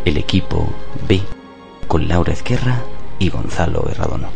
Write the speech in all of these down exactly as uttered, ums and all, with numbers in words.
El equipo B, con Laura Ezquerra y Gonzalo Herradono.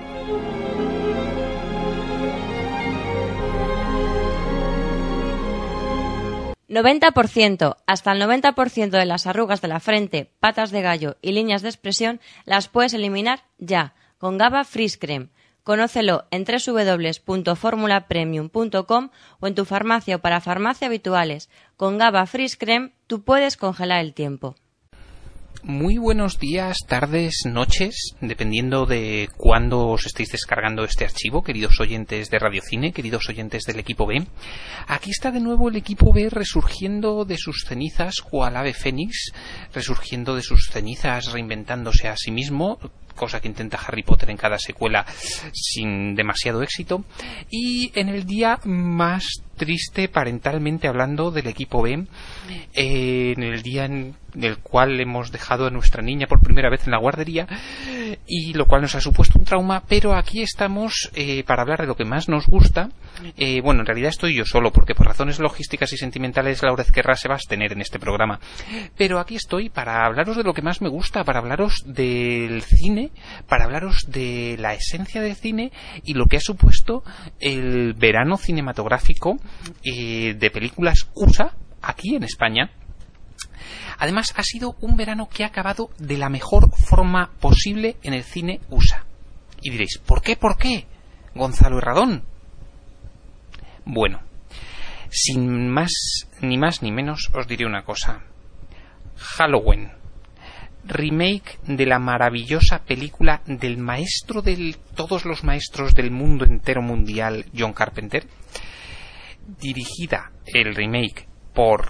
noventa por ciento. Hasta el noventa por ciento de las arrugas de la frente, patas de gallo y líneas de expresión las puedes eliminar ya, con GABA Freeze Cream. Conócelo en doble u doble u doble u punto formula premium punto com o en tu farmacia o para farmacia habituales. Con GABA Freeze Cream tú puedes congelar el tiempo. Muy buenos días, tardes, noches, dependiendo de cuándo os estéis descargando este archivo, queridos oyentes de Radio Cine, queridos oyentes del equipo B. Aquí está de nuevo el equipo B resurgiendo de sus cenizas cual ave fénix, resurgiendo de sus cenizas, reinventándose a sí mismo, cosa que intenta Harry Potter en cada secuela sin demasiado éxito. Y en el día más triste parentalmente hablando del equipo B, eh, en el día en el cual hemos dejado a nuestra niña por primera vez en la guardería, y lo cual nos ha supuesto un trauma, pero aquí estamos eh, para hablar de lo que más nos gusta. Eh, bueno, en realidad estoy yo solo, porque por razones logísticas y sentimentales Laura Ezquerra se va a abstener en este programa, pero aquí estoy para hablaros de lo que más me gusta, para hablaros del cine, para hablaros de la esencia del cine y lo que ha supuesto el verano cinematográfico eh, de películas U S A aquí en España. Además, ha sido un verano que ha acabado de la mejor forma posible en el cine U S A. Y diréis, ¿por qué? ¿Por qué? Gonzalo Herradón. Bueno, sin más ni más ni menos os diré una cosa. Halloween, remake de la maravillosa película del maestro de todos los maestros del mundo entero mundial, John Carpenter, dirigida el remake por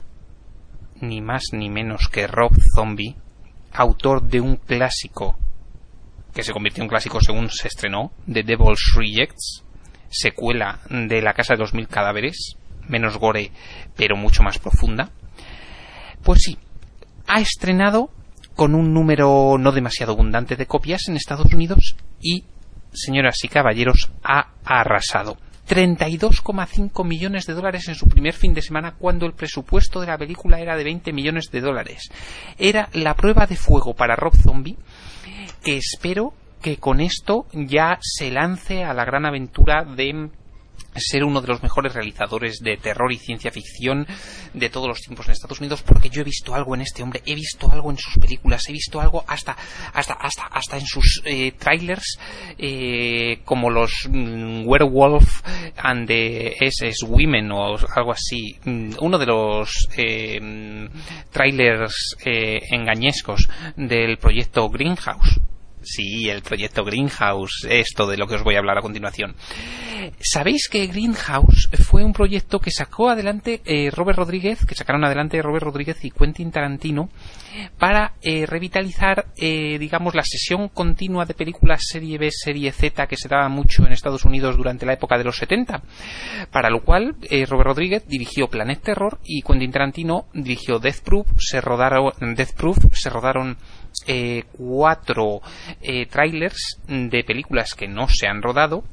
ni más ni menos que Rob Zombie, autor de un clásico que se convirtió en clásico según se estrenó, The Devil's Rejects, secuela de La Casa de los Mil Cadáveres, menos gore pero mucho más profunda. Pues sí, ha estrenado con un número no demasiado abundante de copias en Estados Unidos y, señoras y caballeros, ha arrasado. treinta y dos coma cinco millones de dólares en su primer fin de semana, cuando el presupuesto de la película era de veinte millones de dólares. Era la prueba de fuego para Rob Zombie, que espero que con esto ya se lance a la gran aventura de ser uno de los mejores realizadores de terror y ciencia ficción de todos los tiempos en Estados Unidos, porque yo he visto algo en este hombre, he visto algo en sus películas, he visto algo hasta hasta hasta hasta en sus eh, trailers, eh, como los mm, Werewolf and the S S Women o algo así, uno de los eh, trailers eh, engañescos del proyecto Greenhouse. Sí, el proyecto Greenhouse, esto de lo que os voy a hablar a continuación. ¿Sabéis que Greenhouse fue un proyecto que sacó adelante eh, Robert Rodríguez, que sacaron adelante Robert Rodríguez y Quentin Tarantino para eh, revitalizar, eh, digamos, la sesión continua de películas serie B, serie Z que se daba mucho en Estados Unidos durante la época de los setenta? Para lo cual, eh, Robert Rodríguez dirigió Planet Terror y Quentin Tarantino dirigió Death Proof. Se rodaron, Death Proof, se rodaron eh, cuatro eh, trailers de películas que no se han rodado.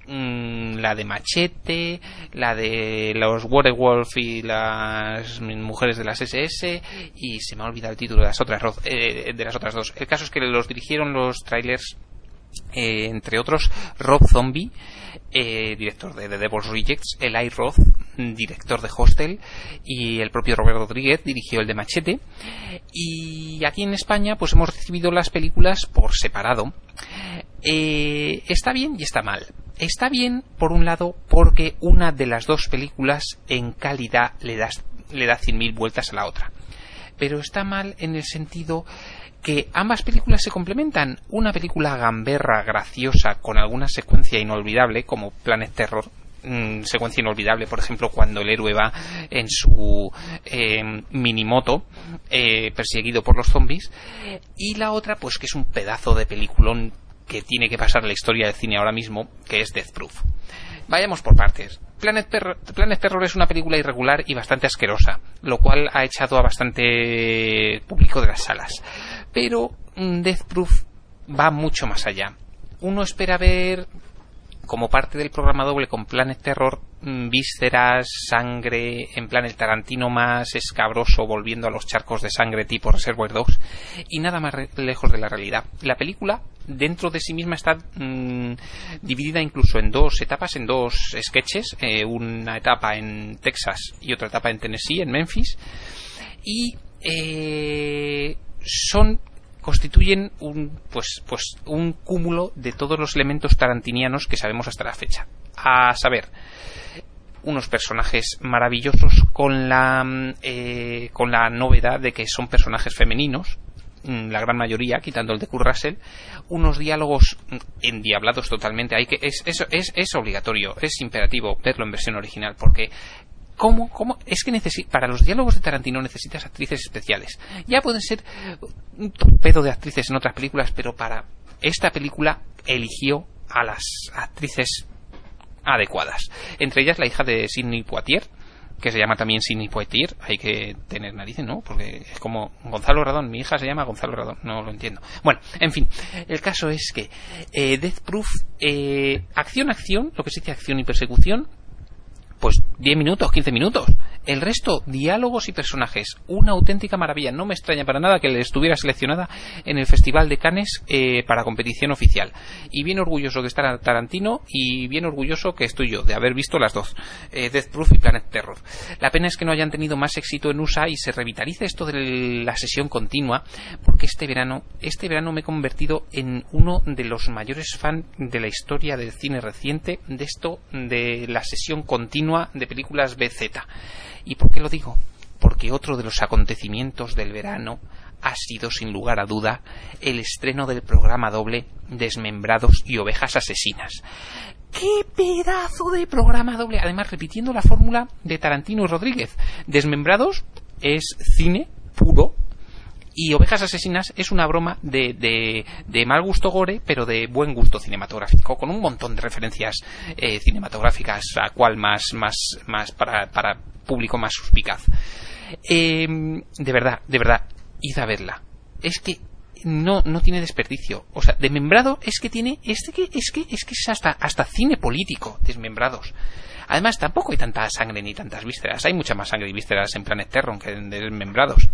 La de Machete, la de los Werewolf y las mujeres de las S S, y se me ha olvidado el título de las otras eh, de las otras dos. El caso es que los dirigieron los trailers, eh, entre otros, Rob Zombie, eh, director de The Devil's Rejects, Eli Roth, director de Hostel, y el propio Robert Rodríguez dirigió el de Machete. Y aquí en España pues hemos recibido las películas por separado. Eh, está bien y está mal. Está bien, por un lado, porque una de las dos películas en calidad le da, le da cien mil vueltas a la otra. Pero está mal en el sentido que ambas películas se complementan. Una película gamberra, graciosa, con alguna secuencia inolvidable, como Planet Terror, mmm, secuencia inolvidable, por ejemplo, cuando el héroe va en su eh, minimoto eh, perseguido por los zombies. Y la otra, pues que es un pedazo de peliculón que tiene que pasar la historia del cine ahora mismo, que es Death Proof. Vayamos por partes. Planet Terror, Planet Terror es una película irregular y bastante asquerosa, lo cual ha echado a bastante público de las salas. Pero Death Proof va mucho más allá. Uno espera ver, como parte del programa doble con Planet Terror, mm, vísceras, sangre, en plan el Tarantino más escabroso volviendo a los charcos de sangre tipo Reservoir Dogs, y nada más re- lejos de la realidad. La película dentro de sí misma está mmm, dividida incluso en dos etapas, en dos sketches, eh, una etapa en Texas y otra etapa en Tennessee, en Memphis, y eh, son constituyen un pues pues un cúmulo de todos los elementos tarantinianos que sabemos hasta la fecha, a saber, unos personajes maravillosos con la eh, con la novedad de que son personajes femeninos, la gran mayoría, quitando el de Kurt Russell, unos diálogos endiablados totalmente. Hay que es eso es, es obligatorio, es imperativo verlo en versión original, porque ¿Cómo? ¿Cómo? Es que necesi- para los diálogos de Tarantino necesitas actrices especiales. Ya pueden ser un torpedo de actrices en otras películas, pero para esta película eligió a las actrices adecuadas. Entre ellas la hija de Sidney Poitier, que se llama también Sidney Poitier. Hay que tener narices, ¿no? Porque es como Gonzalo Radón. Mi hija se llama Gonzalo Radón. No lo entiendo. Bueno, en fin. El caso es que eh, Death Proof, eh, acción-acción, lo que se dice acción y persecución, pues diez minutos, quince minutos. El resto, diálogos y personajes. Una auténtica maravilla. No me extraña para nada que le estuviera seleccionada en el Festival de Cannes eh, para competición oficial. Y bien orgulloso de estar Tarantino, y bien orgulloso que estoy yo de haber visto las dos, eh, Death Proof y Planet Terror. La pena es que no hayan tenido más éxito en U S A y se revitalice esto de la sesión continua, porque este verano, este verano me he convertido en uno de los mayores fans de la historia del cine reciente, de esto de la sesión continua de películas B Z. ¿Y por qué lo digo? Porque otro de los acontecimientos del verano ha sido, sin lugar a duda, el estreno del programa doble Desmembrados y Ovejas Asesinas. ¡Qué pedazo de programa doble! Además, repitiendo la fórmula de Tarantino y Rodríguez. Desmembrados es cine puro y Ovejas Asesinas es una broma de, de, de mal gusto gore, pero de buen gusto cinematográfico, con un montón de referencias eh, cinematográficas, a cual más, más, más para, para público más suspicaz. Eh, de verdad, de verdad, id a verla. Es que no, no tiene desperdicio. O sea, Desmembrado es que tiene, este que, es que, es que es hasta, hasta cine político, Desmembrados. Además, tampoco hay tanta sangre ni tantas vísceras. Hay mucha más sangre y vísceras en Planet Terror que en Desmembrados.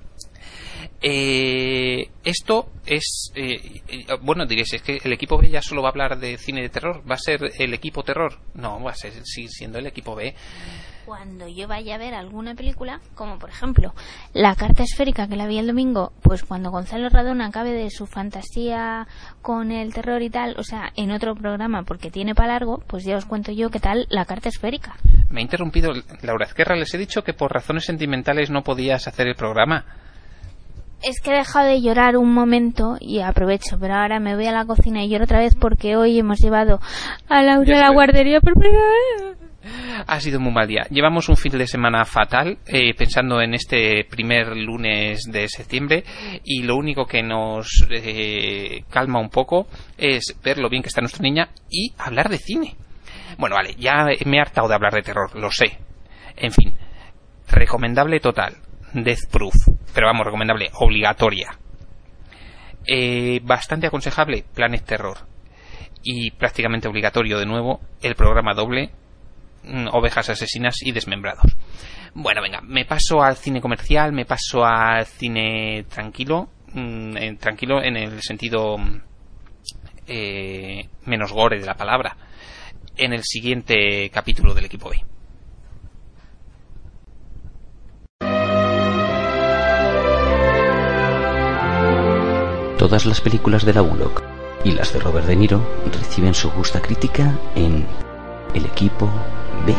Eh, esto es eh, eh, bueno, diréis, es que el equipo B ya solo va a hablar de cine de terror. ¿Va a ser el equipo terror? No, va a ser, seguir siendo el equipo B. Cuando yo vaya a ver alguna película, como por ejemplo La Carta Esférica, que la vi el domingo, pues cuando Gonzalo Radón acabe de su fantasía con el terror y tal, o sea, en otro programa, porque tiene para largo, pues ya os cuento yo qué tal La Carta Esférica. Me ha interrumpido Laura Ezquerra. Les he dicho que por razones sentimentales no podías hacer el programa. Es que he dejado de llorar un momento y aprovecho, pero ahora me voy a la cocina y lloro otra vez porque hoy hemos llevado a Laura a la guardería por primera vez. Ha sido un muy mal día. Llevamos un fin de semana fatal, eh, pensando en este primer lunes de septiembre, y lo único que nos eh, calma un poco es ver lo bien que está nuestra niña y hablar de cine. Bueno, vale, ya me he hartado de hablar de terror, lo sé. En fin, recomendable total. Death Proof, pero vamos, recomendable, obligatoria. Eh, bastante aconsejable, Planet Terror. Y prácticamente obligatorio de nuevo, el programa doble, Ovejas Asesinas y Desmembrados. Bueno, venga, me paso al cine comercial, me paso al cine tranquilo, mmm, eh, tranquilo en el sentido eh, menos gore de la palabra, en el siguiente capítulo del equipo B. Todas las películas de la Bullock y las de Robert De Niro reciben su justa crítica en El Equipo B.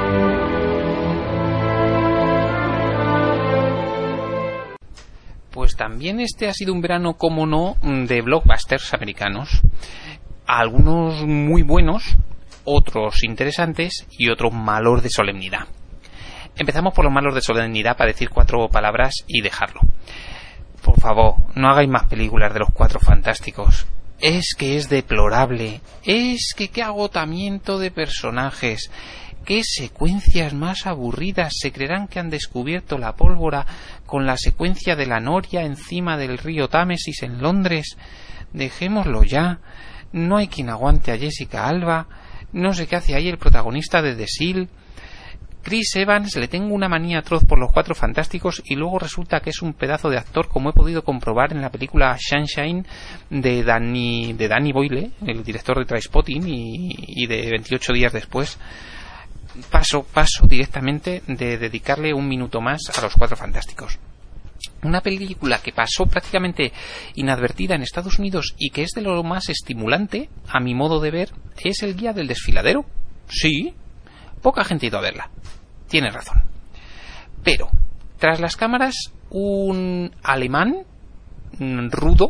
Pues también este ha sido un verano, como no, de blockbusters americanos. Algunos muy buenos, otros interesantes y otros malos de solemnidad. Empezamos por los malos de solemnidad para decir cuatro palabras y dejarlo. Por favor, no hagáis más películas de los Cuatro Fantásticos. Es que es deplorable. Es que qué agotamiento de personajes. Qué secuencias más aburridas. Se creerán que han descubierto la pólvora con la secuencia de la noria encima del río Támesis en Londres. Dejémoslo ya. No hay quien aguante a Jessica Alba, no sé qué hace ahí el protagonista de The Seal. Chris Evans, le tengo una manía atroz por los Cuatro Fantásticos y luego resulta que es un pedazo de actor, como he podido comprobar en la película Sunshine de Danny, de Danny Boyle, el director de Trainspotting, y, y de veintiocho días después. Paso, paso directamente de dedicarle un minuto más a los Cuatro Fantásticos. Una película que pasó prácticamente inadvertida en Estados Unidos y que es de lo más estimulante, a mi modo de ver, es El Guía del Desfiladero. Sí, poca gente ha ido a verla. Tienes razón. Pero, tras las cámaras, un alemán rudo,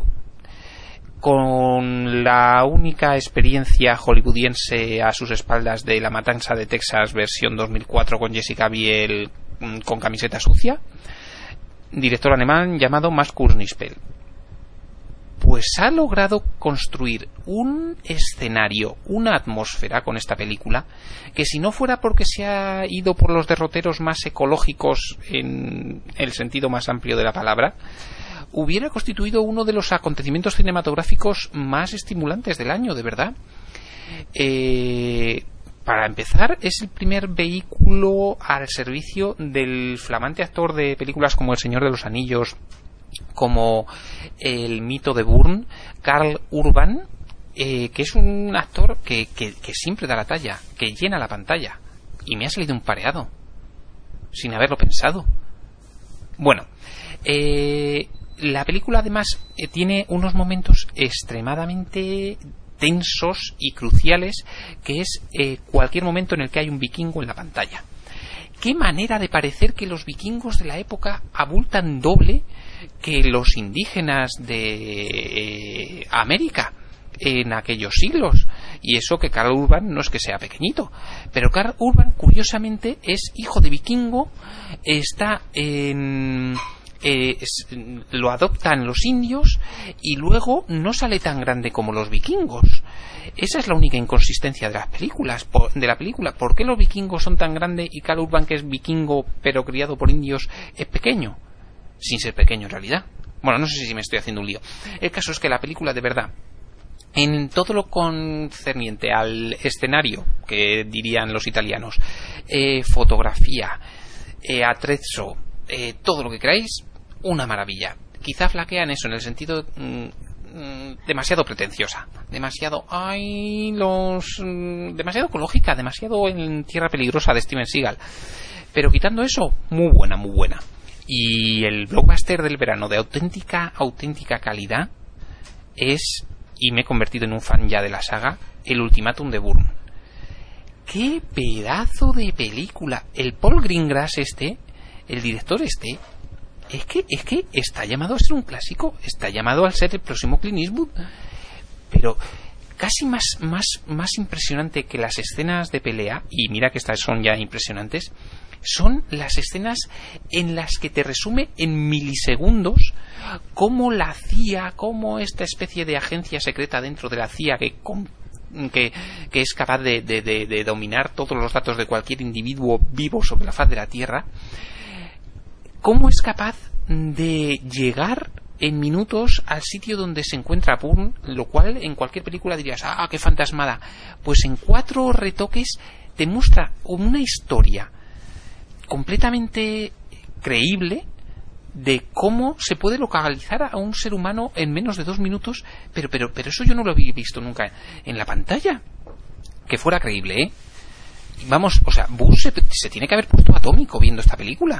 con la única experiencia hollywoodiense a sus espaldas de La Matanza de Texas versión dos mil cuatro con Jessica Biel con camiseta sucia, director alemán llamado Max Kurznispel, pues ha logrado construir un escenario, una atmósfera con esta película que, si no fuera porque se ha ido por los derroteros más ecológicos en el sentido más amplio de la palabra, hubiera constituido uno de los acontecimientos cinematográficos más estimulantes del año, de verdad. Eh, para empezar, es el primer vehículo al servicio del flamante actor de películas como El Señor de los Anillos, como El mito de Bourne, Karl Urban, eh, que es un actor que, que, que siempre da la talla, que llena la pantalla, y me ha salido un pareado sin haberlo pensado. Bueno, eh, la película además eh, tiene unos momentos extremadamente tensos y cruciales, que es eh, cualquier momento en el que hay un vikingo en la pantalla. Qué manera de parecer que los vikingos de la época abultan doble que los indígenas de eh, América en aquellos siglos. Y eso que Karl Urban no es que sea pequeñito, pero Karl Urban curiosamente es hijo de vikingo, está en... Eh, es, lo adoptan los indios y luego no sale tan grande como los vikingos. Esa es la única inconsistencia de las películas, por, de la película. ¿Por qué los vikingos son tan grandes y Karl Urban, que es vikingo pero criado por indios, es pequeño? Sin ser pequeño en realidad. Bueno, no sé si me estoy haciendo un lío. El caso es que la película, de verdad, en todo lo concerniente al escenario, que dirían los italianos, eh, fotografía, eh, atrezzo, eh, todo lo que queráis, una maravilla. Quizá flaquean eso en el sentido mmm, demasiado pretenciosa, demasiado ay los mmm, demasiado ecológica, demasiado en Tierra Peligrosa de Steven Seagal, pero quitando eso, muy buena, muy buena. Y el blockbuster del verano de auténtica auténtica calidad es, y me he convertido en un fan ya de la saga, El Ultimátum de Bourne. ¡Qué pedazo de película! El Paul Greengrass este, el director este, es que, es que está llamado a ser un clásico, está llamado a ser el próximo Clint Eastwood, pero casi más, más, más impresionante que las escenas de pelea, y mira que estas son ya impresionantes, son las escenas en las que te resume en milisegundos cómo la C I A, cómo esta especie de agencia secreta dentro de la C I A que Que, que es capaz de, de, de, de dominar todos los datos de cualquier individuo vivo sobre la faz de la Tierra, cómo es capaz de llegar en minutos al sitio donde se encuentra Bourne, lo cual en cualquier película dirías, ah, qué fantasmada. Pues en cuatro retoques te muestra una historia completamente creíble de cómo se puede localizar a un ser humano en menos de dos minutos, pero pero pero eso yo no lo había visto nunca en la pantalla. Que fuera creíble, ¿eh? Vamos, o sea, Bush se, se tiene que haber puesto atómico viendo esta película.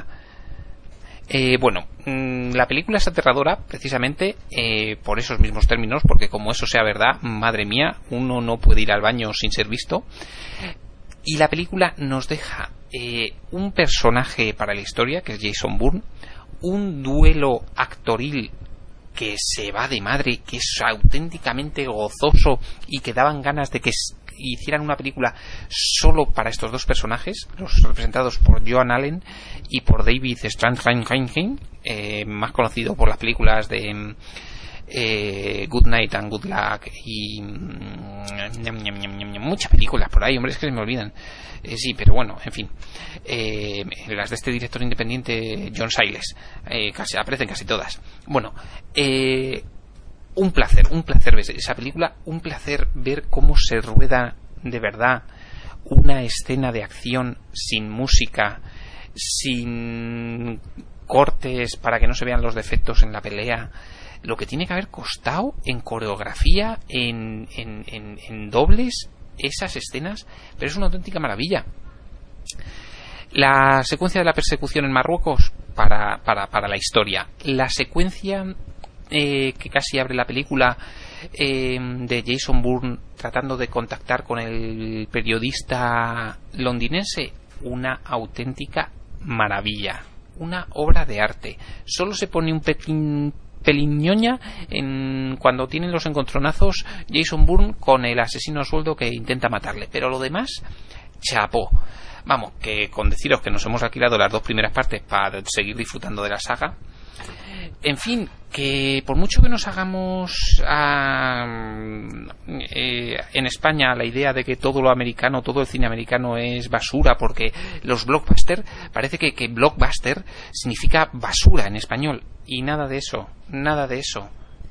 Eh, bueno, mmm, la película es aterradora precisamente eh, por esos mismos términos, porque como eso sea verdad, madre mía, uno no puede ir al baño sin ser visto. Y la película nos deja eh, un personaje para la historia, que es Jason Bourne, un duelo actoril que se va de madre, que es auténticamente gozoso y que daban ganas de que hicieran una película solo para estos dos personajes, los representados por Joan Allen y por David Strathairn, eh, más conocido por las películas de eh, Good Night and Good Luck y mm, muchas películas por ahí, hombre, es que se me olvidan. Eh, sí, pero bueno, en fin, eh, las de este director independiente John Sayles, eh, casi aparecen casi todas. Bueno, eh, un placer, un placer ver esa película, un placer ver cómo se rueda de verdad una escena de acción sin música, sin cortes para que no se vean los defectos en la pelea, lo que tiene que haber costado en coreografía, en, en, en, en dobles, esas escenas, pero es una auténtica maravilla. La secuencia de la persecución en Marruecos para, para, para la historia, la secuencia eh, que casi abre la película, eh, de Jason Bourne tratando de contactar con el periodista londinense, una auténtica maravilla, una obra de arte. Solo se pone un pequeño peliñoña en cuando tienen los encontronazos Jason Bourne con el asesino a sueldo que intenta matarle, pero lo demás, chapó. Vamos, que con deciros que nos hemos alquilado las dos primeras partes para seguir disfrutando de la saga. En fin, que por mucho que nos hagamos a, eh, en España la idea de que todo lo americano, todo el cine americano es basura, porque los blockbuster, parece que, que blockbuster significa basura en español, y nada de eso, nada de eso.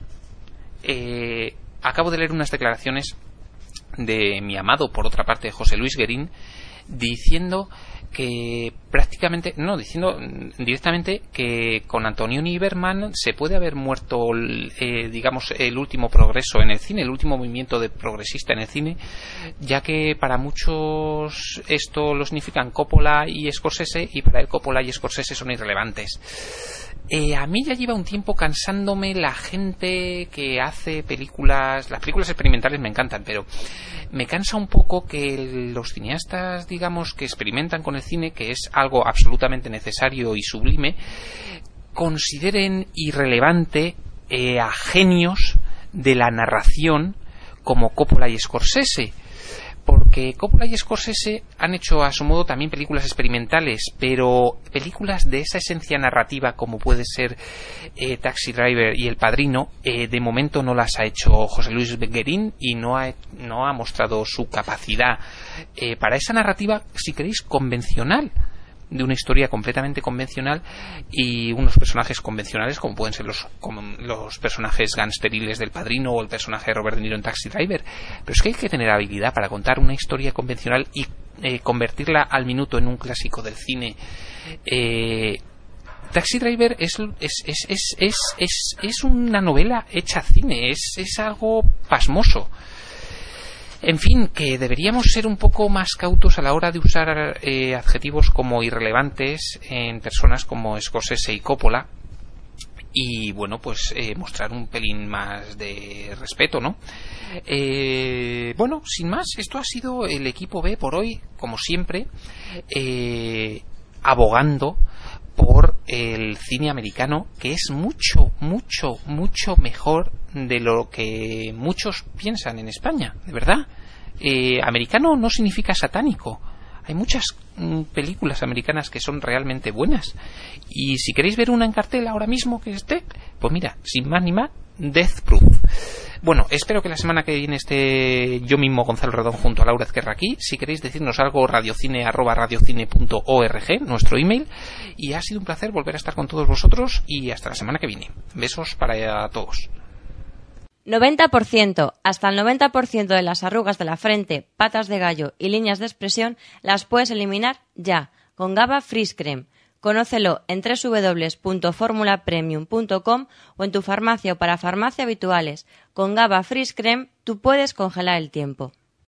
Eh, acabo de leer unas declaraciones de mi amado, por otra parte, José Luis Guerín, diciendo que prácticamente, no, diciendo directamente que con Antonioni y Bergman se puede haber muerto, eh, digamos, el último progreso en el cine, el último movimiento de progresista en el cine, ya que para muchos esto lo significan Coppola y Scorsese, y para él Coppola y Scorsese son irrelevantes. Eh, a mí ya lleva un tiempo cansándome la gente que hace películas. Las películas experimentales me encantan, pero me cansa un poco que los cineastas, digamos, que experimentan con el cine, que es algo absolutamente necesario y sublime, consideren irrelevante eh, a genios de la narración como Coppola y Scorsese. Porque Coppola y Scorsese han hecho a su modo también películas experimentales, pero películas de esa esencia narrativa como puede ser eh, Taxi Driver y El Padrino, eh, de momento no las ha hecho José Luis Guerín y no ha, no ha mostrado su capacidad eh, para esa narrativa, si queréis, convencional, de una historia completamente convencional y unos personajes convencionales como pueden ser los, como los personajes gangsteriles del Padrino o el personaje de Robert De Niro en Taxi Driver. Pero es que hay que tener habilidad para contar una historia convencional y eh, convertirla al minuto en un clásico del cine. eh, Taxi Driver es, es, es, es, es, es, es una novela hecha cine, es, es algo pasmoso. En fin, que deberíamos ser un poco más cautos a la hora de usar eh, adjetivos como irrelevantes en personas como Scorsese y Coppola, y bueno, pues eh, mostrar un pelín más de respeto, ¿no? Eh, bueno, sin más, esto ha sido el equipo B por hoy, como siempre, eh, abogando por el cine americano, que es mucho, mucho, mucho mejor de lo que muchos piensan en España, de verdad. Eh, americano no significa satánico. Hay muchas mm, películas americanas que son realmente buenas. Y si queréis ver una en cartel ahora mismo que esté, pues mira, sin más ni más, Death Proof. Bueno, espero que la semana que viene esté yo mismo, Gonzalo Redón, junto a Laura Ezquerra aquí. Si queréis decirnos algo, radiocine arroba radiocine punto org, nuestro email. Y ha sido un placer volver a estar con todos vosotros y hasta la semana que viene. Besos para todos. noventa por ciento. Hasta el noventa por ciento de las arrugas de la frente, patas de gallo y líneas de expresión las puedes eliminar ya, con GABA Freeze Creme. Conócelo en doble u doble u doble u punto formula premium punto com o en tu farmacia o para farmacia habituales. Con GABA Freeze Creme tú puedes congelar el tiempo.